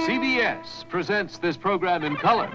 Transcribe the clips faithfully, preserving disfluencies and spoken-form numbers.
C B S presents this program in color.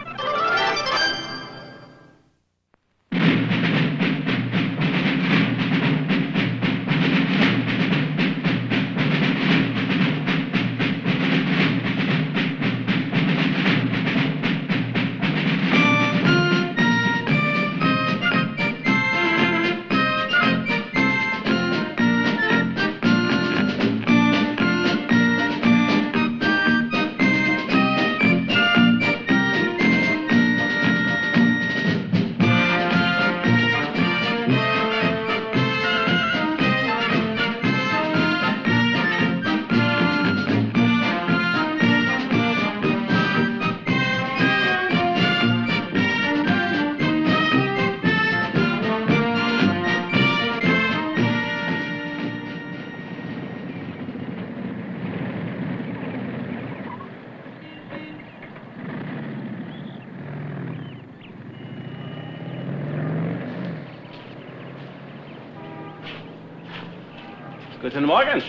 Guten Morgen.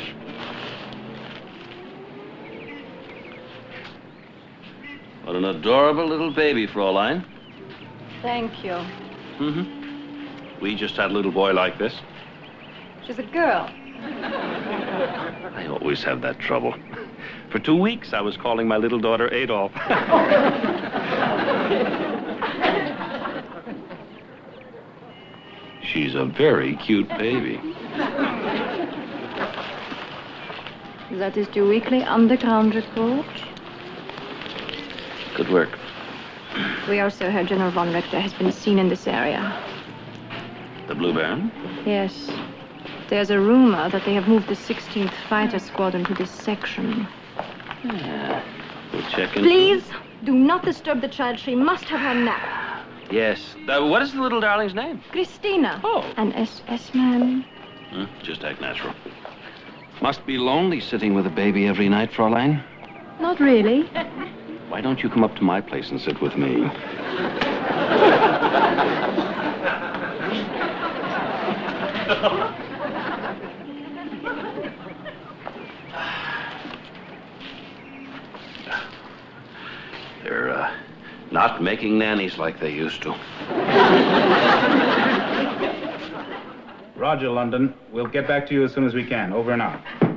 What an adorable little baby, Fräulein. Thank you. Mm-hmm. We just had a little boy like this. She's a girl. I always have that trouble. For two weeks, I was calling my little daughter Adolf. She's a very cute baby. That is your weekly underground report. Good work. We also heard General von Richter has been seen in this area. The Blue Baron? Yes. There's a rumor that they have moved the sixteenth Fighter Squadron to this section. Yeah. We'll check in. Please, do not disturb the child. She must have her nap. Yes. Uh, what is the little darling's name? Christina. Oh. An S S man. Hmm, just act natural. Must be lonely sitting with a baby every night, Fräulein. Not really. Why don't you come up to my place and sit with me? They're uh, not making nannies like they used to. Roger, London. We'll get back to you as soon as we can. Over and out.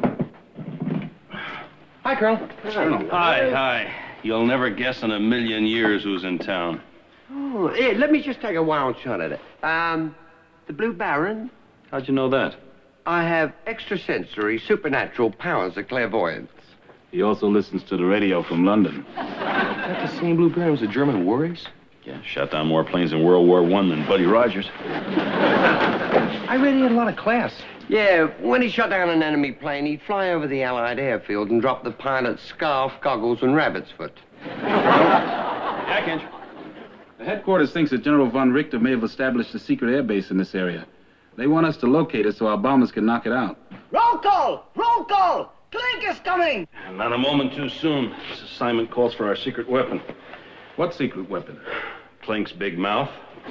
Hi, Colonel. Colonel. Hi, hi. You'll never guess in a million years who's in town. Oh, hey, let me just take a wild shot at it. Um, the Blue Baron? How'd you know that? I have extrasensory, supernatural powers of clairvoyance. He also listens to the radio from London. Is that the same Blue Baron as the German war is? Yeah, shot down more planes in World War One than Buddy Rogers. I read he had a lot of class. Yeah, when he shot down an enemy plane, he'd fly over the Allied airfield and drop the pilot's scarf, goggles, and rabbit's foot. Yeah, Kinch. The headquarters thinks that General von Richter may have established a secret air base in this area. They want us to locate it so our bombers can knock it out. Roll call! Roll call! Clink is coming! Not a moment too soon. This assignment calls for our secret weapon. What secret weapon? Klink's big mouth.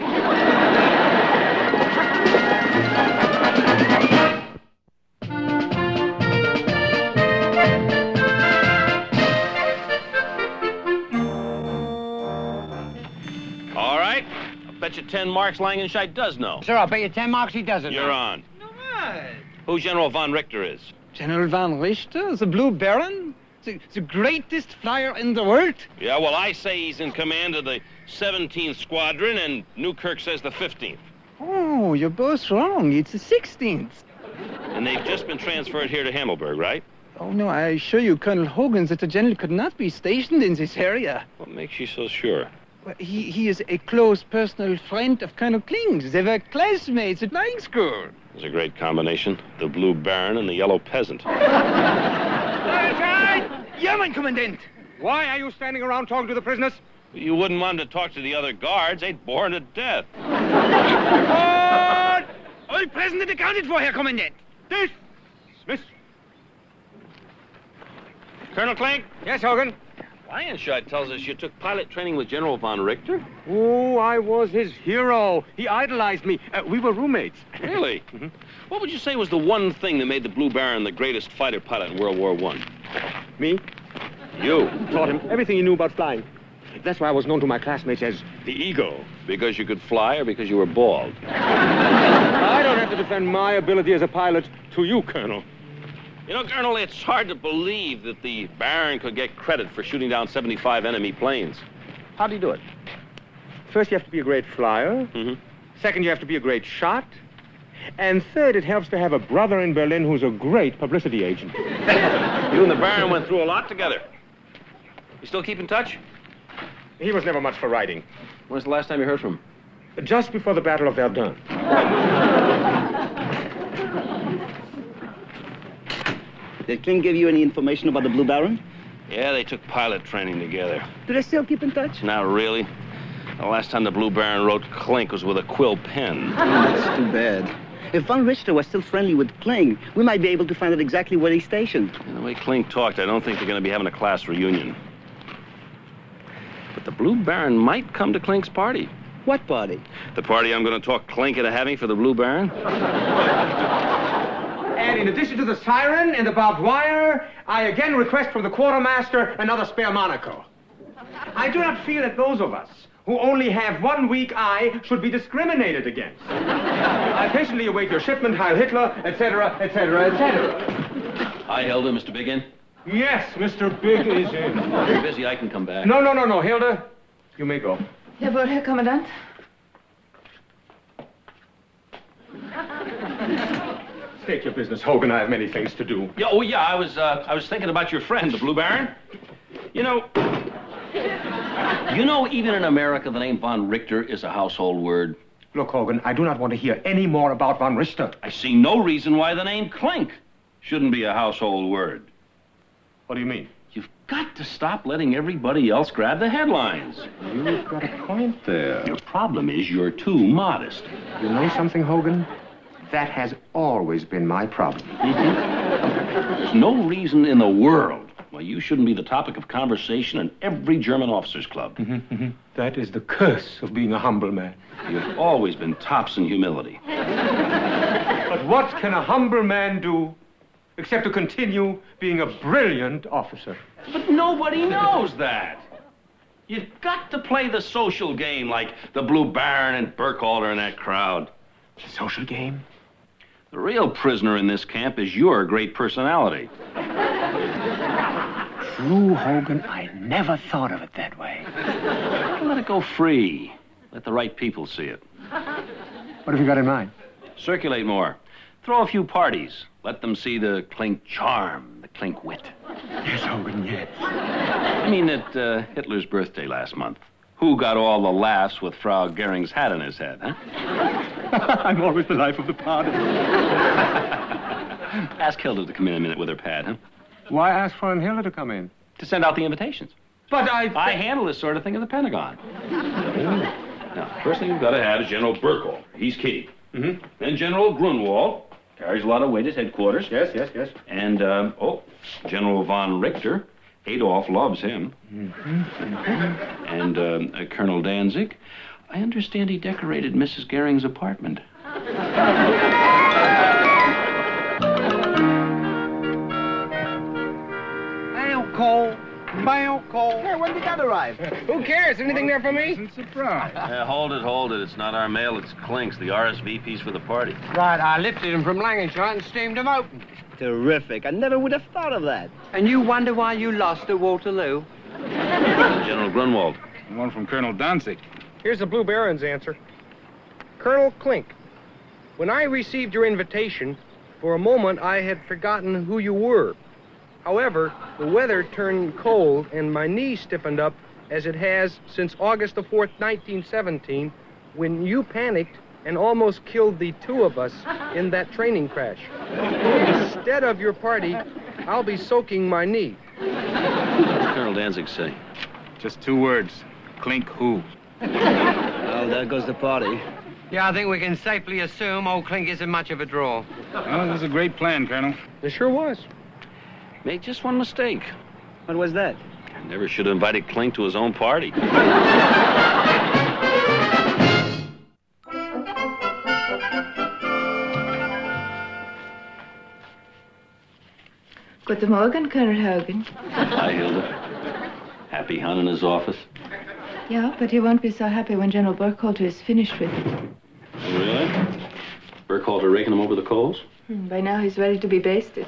All right. I'll bet you ten marks Langenscheidt does know. Sir, I'll pay you ten marks he doesn't. You're on. No, what? Who General von Richter is? General von Richter, the Blue Baron? The, the greatest flyer in the world? Yeah, well, I say he's in command of the seventeenth Squadron, and Newkirk says the fifteenth. Oh, you're both wrong. It's the sixteenth. And they've just been transferred here to Hammelburg, right? Oh, no, I assure you, Colonel Hogan, that the general could not be stationed in this area. What makes you so sure? Well, he, he is a close personal friend of Colonel Kling's. They were classmates at flying school. It's a great combination. The Blue Baron and the Yellow Peasant. Ja, mein Kommandant. Why are you standing around talking to the prisoners? You wouldn't want to talk to the other guards. They'd bore to death. Report! All present and accounted for, Herr Kommandant. Dismiss. Colonel Klink? Yes, Hogan? Langenscheidt tells us you took pilot training with General von Richter. Oh, I was his hero. He idolized me. Uh, we were roommates. Really? Mm-hmm. What would you say was the one thing that made the Blue Baron the greatest fighter pilot in World War One? Me? You. Taught him everything he knew about flying. That's why I was known to my classmates as the Eagle. Because you could fly or because you were bald? I don't have to defend my ability as a pilot to you, Colonel. You know, Colonel, it's hard to believe that the Baron could get credit for shooting down seventy-five enemy planes. How'd he do it? First, you have to be a great flyer. Mm-hmm. Second, you have to be a great shot. And third, it helps to have a brother in Berlin who's a great publicity agent. You and the Baron went through a lot together. You still keep in touch? He was never much for writing. When's the last time you heard from him? Just before the Battle of Verdun. Did Kling give you any information about the Blue Baron? Yeah, they took pilot training together. Do they still keep in touch? Not really. The last time the Blue Baron wrote Klink was with a quill pen. Oh, that's too bad. If von Richter was still friendly with Kling, we might be able to find out exactly where he's stationed. And the way Klink talked, I don't think they're going to be having a class reunion. But the Blue Baron might come to Klink's party. What party? The party I'm going to talk Klink into having for the Blue Baron. And in addition to the siren and the barbed wire, I again request from the quartermaster another spare monocle. I do not feel that those of us who only have one weak eye should be discriminated against. I patiently await your shipment, Heil Hitler, et cetera, et cetera, et cetera. Hi, Hilda, Mister Big in. Yes, Mister Big is in. If you're busy, I can come back. No, no, no, no, Hilda. You may go. Jawohl, Herr Kommandant. State your business, Hogan. I have many things to do. Yeah, oh, yeah, I was, uh, I was thinking about your friend, the Blue Baron. You know, you know, even in America, the name von Richter is a household word. Look, Hogan, I do not want to hear any more about von Richter. I see no reason why the name Klink shouldn't be a household word. What do you mean? You've got to stop letting everybody else grab the headlines. You've got a point there. Your problem is you're too modest. You know something, Hogan? That has always been my problem. Mm-hmm. There's no reason in the world why you shouldn't be the topic of conversation in every German officers' club. Mm-hmm, mm-hmm. That is the curse of being a humble man. You've always been tops in humility. But what can a humble man do except to continue being a brilliant officer? But nobody knows that. You've got to play the social game like the Blue Baron and Burkhalter and that crowd. The social game? The real prisoner in this camp is your great personality. True, Hogan. I never thought of it that way. Let it go free. Let the right people see it. What have you got in mind? Circulate more. Throw a few parties. Let them see the Klink charm, the Klink wit. Yes, Hogan, yes. I mean, at uh, Hitler's birthday last month, who got all the laughs with Frau Goering's hat on his head, huh? I'm always the life of the party. Ask Hilda to come in a minute with her pad, huh? Why ask Fräulein Hilda to come in? To send out the invitations. But I... I handle this sort of thing at the Pentagon. Now, first thing you've got to have is General Burkle. He's key. Mm-hmm. Then General Grunwald. Carries a lot of weight at headquarters. Yes, yes, yes. And, um, oh, General von Richter. Adolf loves him. Mm-hmm. And um, uh, Colonel Danzig. I understand he decorated Missus Goering's apartment. Mail call. Mail call. Hey, when did that arrive? Who cares? Anything there for me? Pleasant surprise. Uh, hold it, hold it. It's not our mail, it's Klink's, the R S V Ps for the party. Right, I lifted him from Lancashire and steamed him open. Terrific. I never would have thought of that. And you wonder why you lost at Waterloo? General Grunwald. One from Colonel Danzig. Here's the Blue Baron's answer. Colonel Klink, when I received your invitation, for a moment I had forgotten who you were. However, the weather turned cold and my knee stiffened up as it has since August the fourth, nineteen seventeen, when you panicked and almost killed the two of us in that training crash. Instead of your party, I'll be soaking my knee. What does Colonel Danzig say? Just two words. Klink who? Oh, there goes the party. Yeah, I think we can safely assume old Klink isn't much of a draw. Oh, this is a great plan, Colonel. It sure was. Made just one mistake. What was that? Never should have invited Klink to his own party. Guten Morgen, Colonel Hogan. Hi, Hilda. Happy Hun in his office? Yeah, but he won't be so happy when General Burkhalter is finished with it. Oh, really? Burkhalter raking him over the coals? Hmm, by now he's ready to be basted.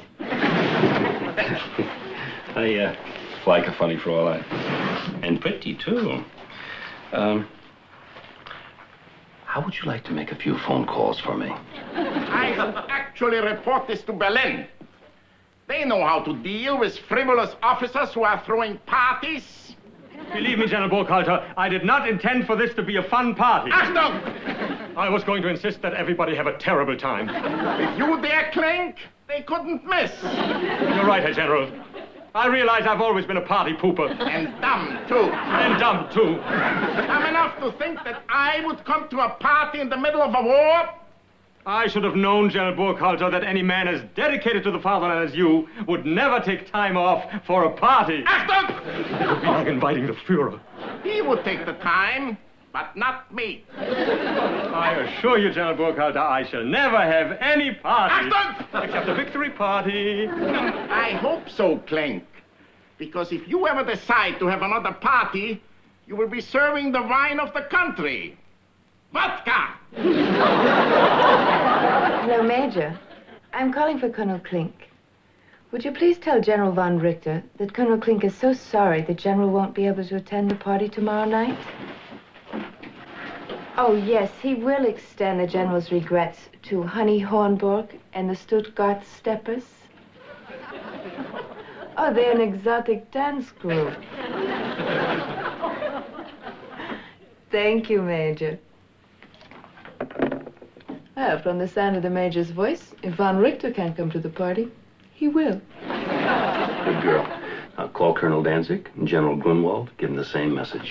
I, uh, like a funny for all that. And pretty, too. Um, how would you like to make a few phone calls for me? I have actually reported this to Berlin. They know how to deal with frivolous officers who are throwing parties. Believe me, General Burkhalter, I did not intend for this to be a fun party. Achtung! I was going to insist that everybody have a terrible time. If you dare clink, they couldn't miss. You're right, Herr General. I realize I've always been a party pooper. And dumb, too. And dumb, too. I'm enough to think that I would come to a party in the middle of a war. I should have known, General Burkhalter, that any man as dedicated to the fatherland as you would never take time off for a party. Achtung! It would be like inviting the Führer. He would take the time, but not me. I assure you, General Burkhalter, I shall never have any party. Achtung! Except a victory party. I hope so, Clink. Because if you ever decide to have another party, you will be serving the wine of the country. Vodka! Hello, Major. I'm calling for Colonel Klink. Would you please tell General von Richter that Colonel Klink is so sorry the General won't be able to attend the party tomorrow night? Oh, yes, he will extend the General's regrets to Honey Hornburg and the Stuttgart Steppers. Oh, they're an exotic dance group. Thank you, Major. Well, from the sound of the Major's voice, if Von Richter can't come to the party, he will. Good girl. Now call Colonel Danzig and General Grunwald. Give them the same message.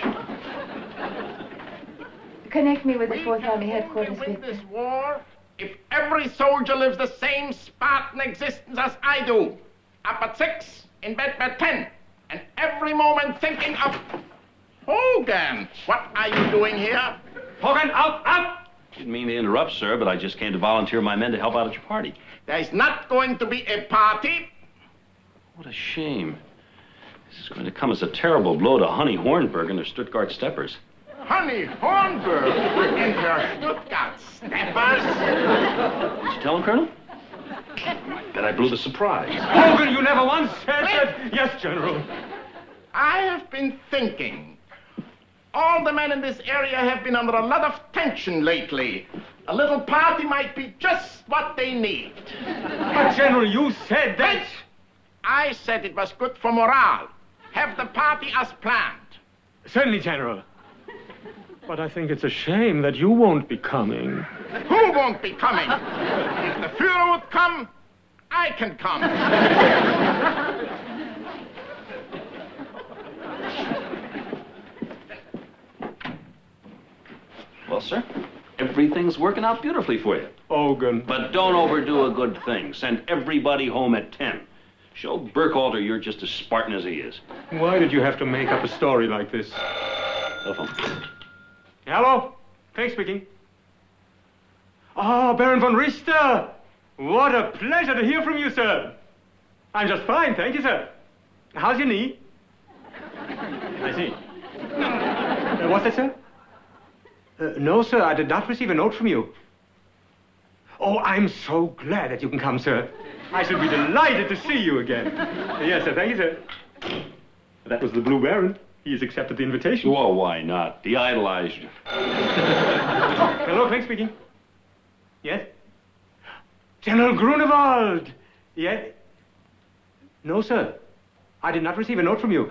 Connect me with the We Fourth can Army only headquarters, win Victor. this war if every soldier lives the same Spartan existence as I do. Up at six, in bed by ten, and every moment thinking of... Hogan, what are you doing here? Hogan, out, out! Didn't mean to interrupt, sir, but I just came to volunteer my men to help out at your party. There's not going to be a party. What a shame. This is going to come as a terrible blow to Honey Hornburg and their Stuttgart Steppers. Honey Hornburg and her Stuttgart Steppers? Did you tell him, Colonel? Bet I blew the surprise. Hogan, you never once said that. Yes, General. I have been thinking. All the men in this area have been under a lot of tension lately. A little party might be just what they need. But, General, you said that... Wait. I said it was good for morale. Have the party as planned. Certainly, General. But I think it's a shame that you won't be coming. Who won't be coming? If the Führer would come, I can come. Well, sir, everything's working out beautifully for you. Hogan. But don't overdo a good thing. Send everybody home at ten. Show Burkhalter you're just as Spartan as he is. Why did you have to make up a story like this? Telephone. Hello? Frank speaking. Ah, oh, Baron von Richter. What a pleasure to hear from you, sir. I'm just fine, thank you, sir. How's your knee? I see. Uh, what's that, sir? Uh, no, sir, I did not receive a note from you. Oh, I'm so glad that you can come, sir. I shall be delighted to see you again. Uh, yes, sir, thank you, sir. That was the Blue Baron. He has accepted the invitation. Well, why not? He idolized you. Hello, Frank speaking. Yes? General Grunewald! Yes? No, sir. I did not receive a note from you.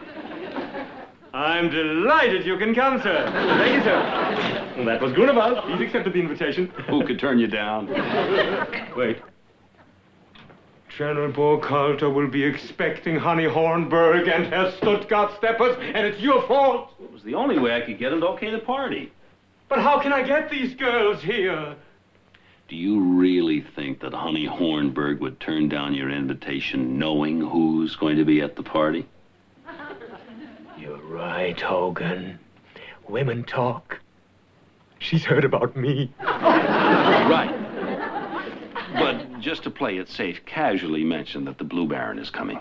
I'm delighted you can come, sir. Thank you, sir. Well, that was Grunewald. He's accepted the invitation. Who could turn you down? Wait. General Burkhalter will be expecting Honey Hornburg and her Stuttgart Steppers, and it's your fault. It was the only way I could get him to okay the party. But how can I get these girls here? Do you really think that Honey Hornburg would turn down your invitation knowing who's going to be at the party? You're right, Hogan. Women talk. She's heard about me. Right. But just to play it safe, casually mention that the Blue Baron is coming.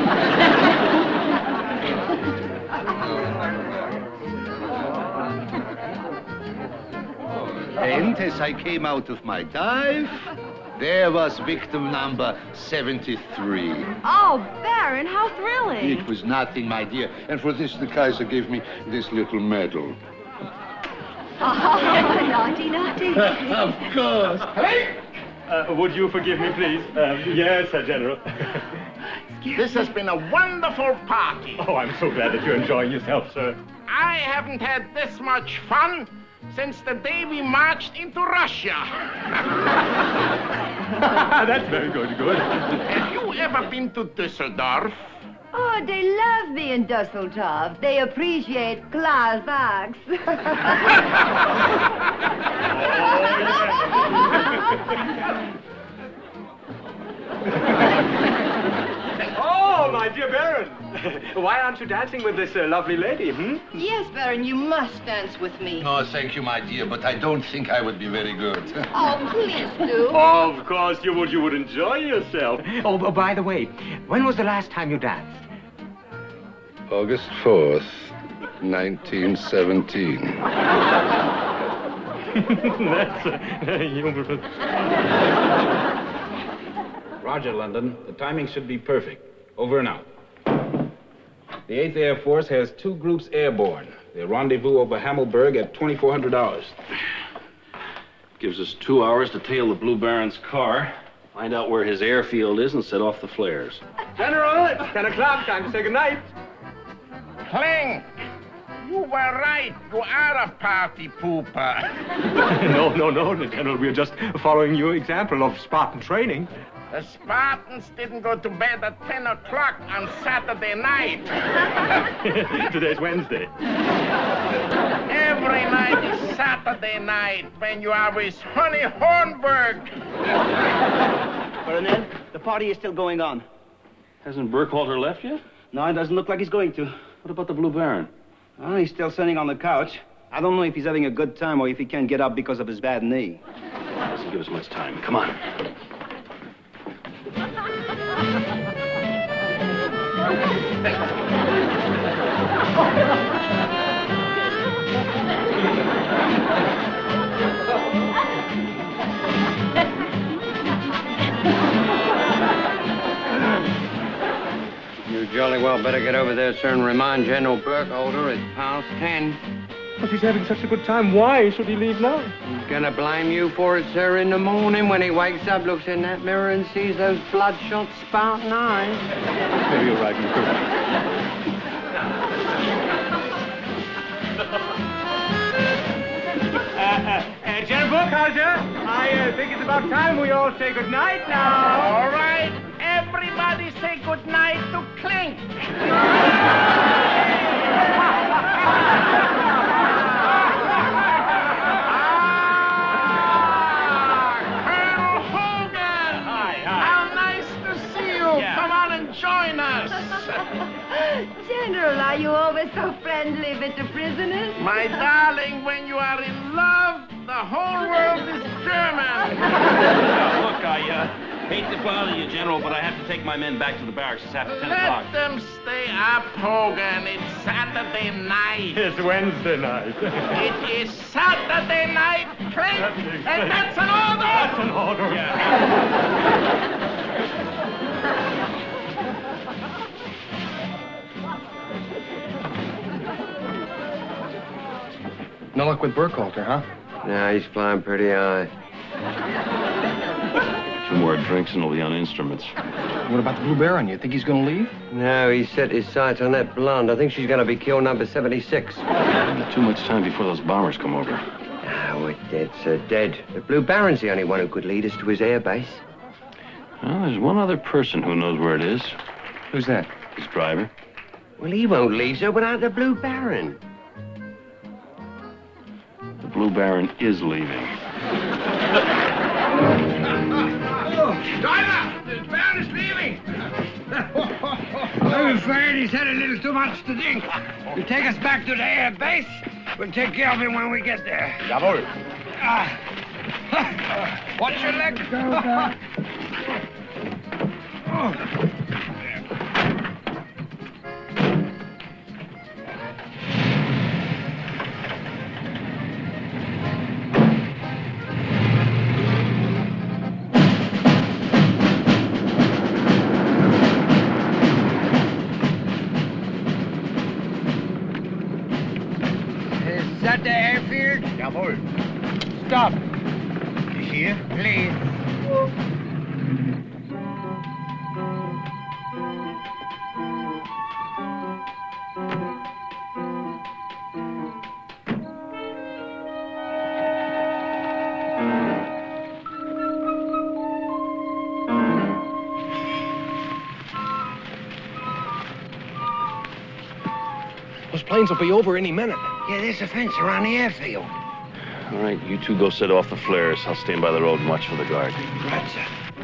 And as I came out of my dive, there was victim number seventy-three. Oh, Baron, how thrilling. It was nothing, my dear. And for this, the Kaiser gave me this little medal. Oh, naughty, naughty. Of course. Uh, would you forgive me, please? Uh, yes, Sir General. This has been a wonderful party. Oh, I'm so glad that you're enjoying yourself, sir. I haven't had this much fun since the day we marched into Russia. That's very good, good. Have you ever been to Düsseldorf? Oh, they love me in Dusseldorf. They appreciate Klaus Max. Oh, my dear Baron. Why aren't you dancing with this uh, lovely lady, hmm? Yes, Baron, you must dance with me. No, thank you, my dear, but I don't think I would be very good. Oh, please do. Oh, of course you would. You would enjoy yourself. Oh, oh, by the way, when was the last time you danced? August fourth, nineteen seventeen. That's uh, humorous. Roger, London. The timing should be perfect. Over and out. The eighth Air Force has two groups airborne. They rendezvous over Hammelburg at twenty-four hundred hours. Gives us two hours to tail the Blue Baron's car, find out where his airfield is, and set off the flares. General, it's ten o'clock. Time to say goodnight. Clink, you were right. You are a party pooper. No, no, no, General. We're just following your example of Spartan training. The Spartans didn't go to bed at ten o'clock on Saturday night. Today's Wednesday. Every night is Saturday night when you are with Honey Hornberg. Colonel, the party is still going on. Hasn't Burkhalter left yet? No, it doesn't look like he's going to. What about the Blue Baron? Oh, he's still sitting on the couch. I don't know if he's having a good time or if he can't get up because of his bad knee. Doesn't give us much time. Come on. You jolly well better get over there, sir, and remind General Burkholder it's past ten. But he's having such a good time. Why should he leave now? He's gonna blame you for it, sir, in the morning when he wakes up, looks in that mirror and sees those bloodshot Spartan eyes. Maybe you're right, Colonel. uh, uh, uh, General Burkhalter, I uh, think it's about time we all say goodnight now. All right, everybody say goodnight to Clink. Join us. General, are you always so friendly with the prisoners? My darling, when you are in love, the whole world is German. Look, I uh, hate to bother you, General, but I have to take my men back to the barracks. It's after ten o'clock. Let them stay up, Hogan. It's Saturday night. It's Wednesday night. It is Saturday night, Clink, and that's an order. That's an order. Yeah. No luck with Burkhalter, huh? Nah, he's flying pretty high. Two more drinks and he'll be on instruments. What about the Blue Baron? You think he's going to leave? No, he set his sights on that blonde. I think she's going to be kill number seventy-six. Not too much time before those bombers come over. Ah, we're dead, sir, dead. The Blue Baron's the only one who could lead us to his air base. Well, there's one other person who knows where it is. Who's that? His driver. Well, he won't leave, sir, without the Blue Baron. The Blue Baron is leaving. Driver, the Baron is leaving. I'm afraid he's had a little too much to drink. You take us back to the air base. We'll take care of him when we get there. Jawohl. Ah. Watch your leg. Is that the airfield? Jawohl. Stop. Here, please. Those planes will be over any minute. Yeah, there's a fence around the airfield. All right, you two go set off the flares. I'll stand by the road and watch for the guard. Right, sir.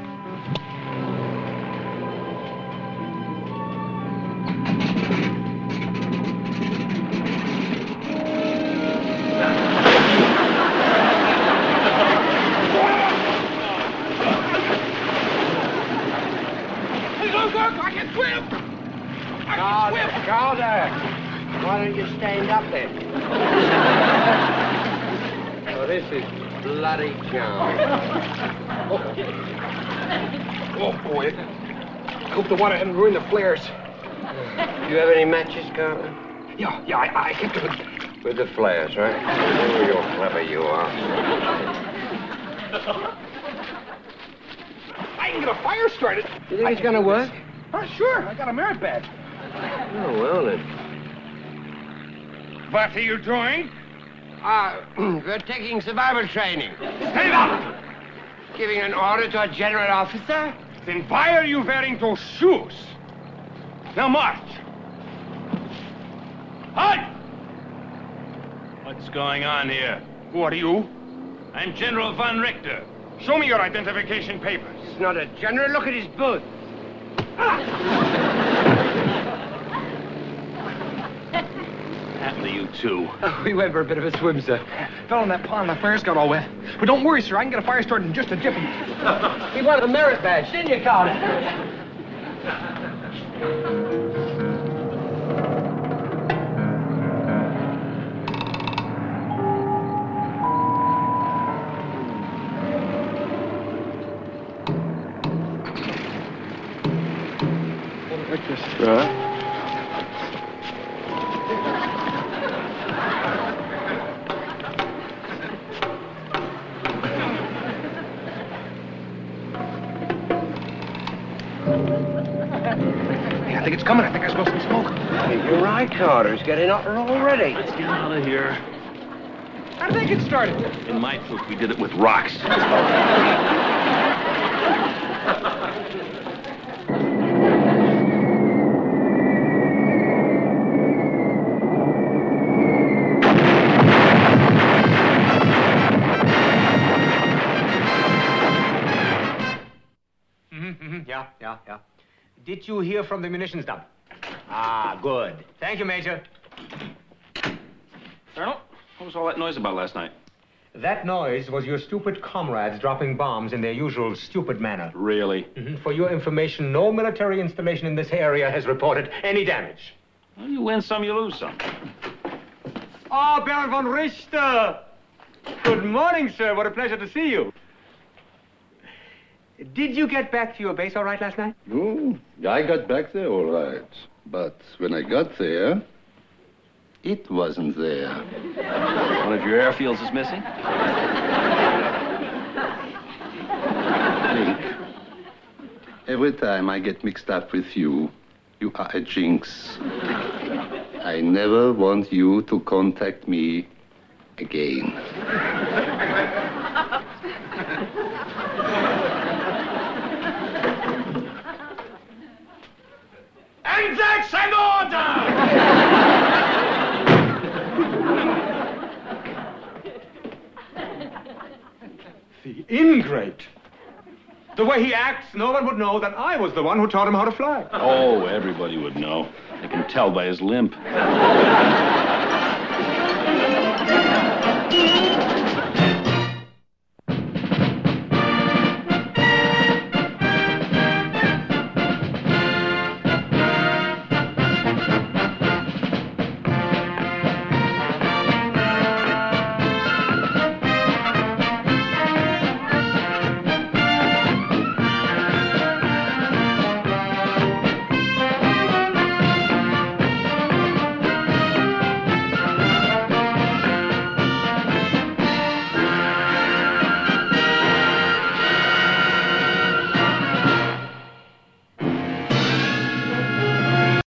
I can swim! I can swim! Calder, why don't you stand up then? Oh, this is bloody jam. Oh, boy. I hope the water hasn't ruined the flares. Do you have any matches, Carter? Yeah, yeah, I, I kept them with... With the flares, right? Oh, you're clever, you are. I can get a fire started. You think it's gonna work? Oh, sure. I got a merit badge. Oh, well then. What are you doing? Ah, we're taking survival training. Stand up! Giving an order to a general officer? Then why are you wearing those shoes? Now march. Halt! What's going on here? Who are you? I'm General von Richter. Show me your identification papers. It's not a general. Look at his boot. Happened to you, too. Oh, we went for a bit of a swim, sir. Fell in that pond, my flares got all wet. But don't worry, sir, I can get a fire started in just a jiffy. He wanted a merit badge, didn't you, Carter? Like this. Right. Hey, I think it's coming. I think I smell some smoke. You're right, Carter. It's getting hotter already. Let's get out of here. How did they get started? In my troop, we did it with rocks. Yeah, yeah, yeah. Did you hear from the munitions dump? Ah, good. Thank you, Major. Colonel, what was all that noise about last night? That noise was your stupid comrades dropping bombs in their usual stupid manner. Really? Mm-hmm. For your information, no military installation in this area has reported any damage. Well, you win some, you lose some. Oh, Baron von Richter! Good morning, sir. What a pleasure to see you. Did you get back to your base all right last night? No, I got back there all right. But when I got there, it wasn't there. One of your airfields is missing? Link, every time I get mixed up with you, you are a jinx. I never want you to contact me again. And that's an order! The ingrate. The way he acts, no one would know that I was the one who taught him how to fly. Oh, everybody would know. I can tell by his limp.